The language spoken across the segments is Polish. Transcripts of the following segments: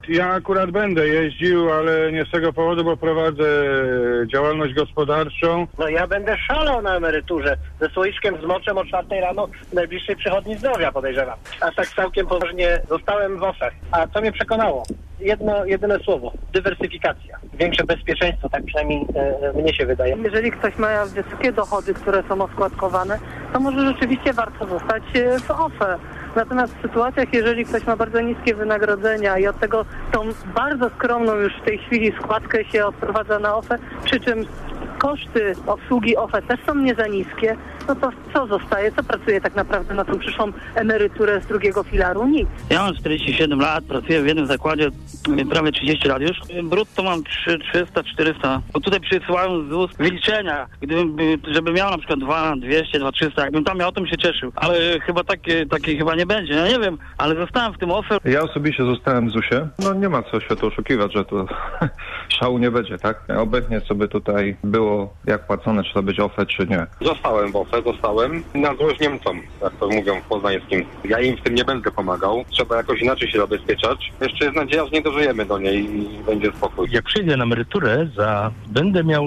Ja akurat będę jeździł, ale nie z tego powodu, bo prowadzę działalność gospodarczą. No ja będę szalał na emeryturze. Ze słoiczkiem z moczem o 4 rano w najbliższej przychodni zdrowia, podejrzewam. A tak całkiem poważnie zostałem w OFE. A co mnie przekonało? Jedyne słowo. Dywersyfikacja. Większe bezpieczeństwo, tak przynajmniej mnie się wydaje. Jeżeli ktoś ma wysokie dochody, które są oskładkowane, to może rzeczywiście warto zostać w OFE. Natomiast w sytuacjach, jeżeli ktoś ma bardzo niskie wynagrodzenia i od tego tą bardzo skromną już w tej chwili składkę się odprowadza na OFE, przy czym koszty obsługi OFE też są nie za niskie, no to co zostaje? Co pracuje tak naprawdę na tą przyszłą emeryturę z drugiego filaru? Nic. Ja mam 47 lat, pracuję w jednym zakładzie prawie 30 lat już. Brutto mam 300-400, bo tutaj przysyłają z ZUS wyliczenia. Żeby miał na przykład 200, 2300, jakbym tam miał, to bym się cieszył. Ale chyba takiej chyba nie będzie. Ja nie wiem, ale zostałem w tym OFE. Ja osobiście zostałem w ZUS-ie. No nie ma co się tu oszukiwać, że to szału nie będzie, tak? Obecnie sobie tutaj było jak płacone, czy to być OFE, czy nie. Zostałem w OFE, na złość Niemcom, jak to mówią w poznańskim. Ja im w tym nie będę pomagał. Trzeba jakoś inaczej się zabezpieczać. Jeszcze jest nadzieja, że nie dożyjemy do niej i będzie spokój. Jak przyjdę na emeryturę, będę miał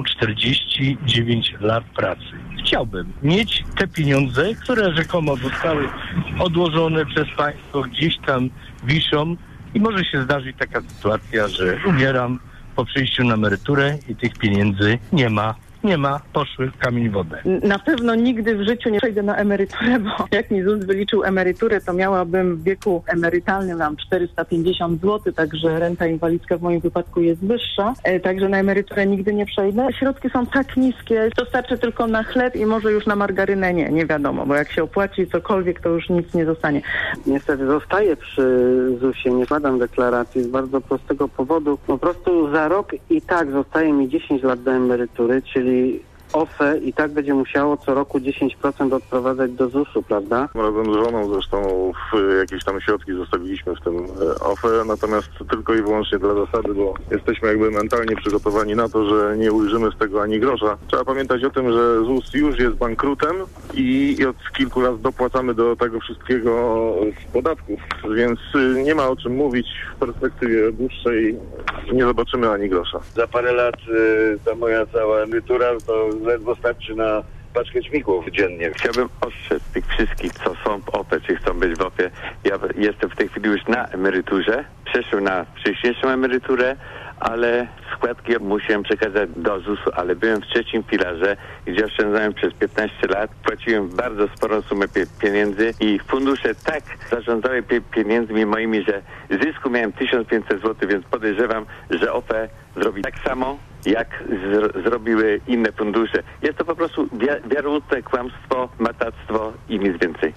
49 lat pracy. Chciałbym mieć te pieniądze, które rzekomo zostały odłożone przez państwo, gdzieś tam wiszą i może się zdarzyć taka sytuacja, że umieram po przyjściu na emeryturę i tych pieniędzy nie ma, poszły w kamień wodę. Na pewno nigdy w życiu nie przejdę na emeryturę, bo jak mi ZUS wyliczył emeryturę, to miałabym w wieku emerytalnym mam 450 zł, także renta inwalidzka w moim wypadku jest wyższa, także na emeryturę nigdy nie przejdę. Środki są tak niskie, to starczy tylko na chleb i może już na margarynę nie wiadomo, bo jak się opłaci cokolwiek, to już nic nie zostanie. Niestety zostaję przy ZUS-ie, nie składam deklaracji z bardzo prostego powodu. Po prostu za rok i tak zostaje mi 10 lat do emerytury, czyli OFE i tak będzie musiało co roku 10% odprowadzać do ZUS-u, prawda? Razem z żoną zresztą jakieś tam środki zostawiliśmy w tym OFE, natomiast tylko i wyłącznie dla zasady, bo jesteśmy jakby mentalnie przygotowani na to, że nie ujrzymy z tego ani grosza. Trzeba pamiętać o tym, że ZUS już jest bankrutem i od kilku lat dopłacamy do tego wszystkiego z podatków, więc nie ma o czym mówić w perspektywie dłuższej, nie zobaczymy ani grosza. Za parę lat ta moja cała emerytura to ledwo starczy na paczkę ćmików dziennie. Chciałbym ostrzec tych wszystkich, co są w OFE, czy chcą być w OFE. Ja jestem w tej chwili już na emeryturze, przeszłem na wcześniejszą emeryturę, ale składki musiałem przekazać do ZUS-u, ale byłem w trzecim filarze, gdzie oszczędzałem przez 15 lat, płaciłem bardzo sporą sumę pieniędzy i fundusze tak zarządzały pieniędzmi moimi, że zysku miałem 1500 zł, więc podejrzewam, że OFE zrobi tak samo, jak zrobiły inne fundusze. Jest to po prostu wiarygodne kłamstwo, matactwo i nic więcej.